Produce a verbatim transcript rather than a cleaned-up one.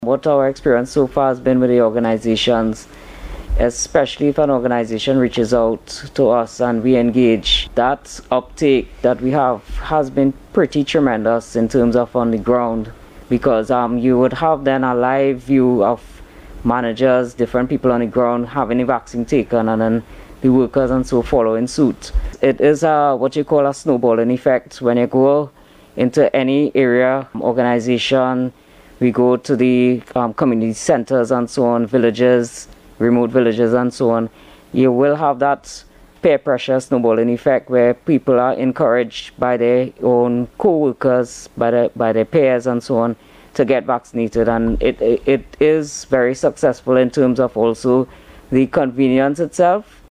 What our experience so far has been with the organizations, especially if an organization reaches out to us and we engage, that uptake that we have has been pretty tremendous in terms of on the ground, because um, you would have then a live view of managers, different people on the ground having the vaccine taken, and then the workers and so following suit. It is a, what you call a snowballing effect. When you go into any area, organization, we go to the um, community centers and so on, villages, remote villages and so on, you will have that peer pressure snowballing effect where people are encouraged by their own co-workers, by, the, by their peers and so on, to get vaccinated. And it, it, it is very successful in terms of also the convenience itself.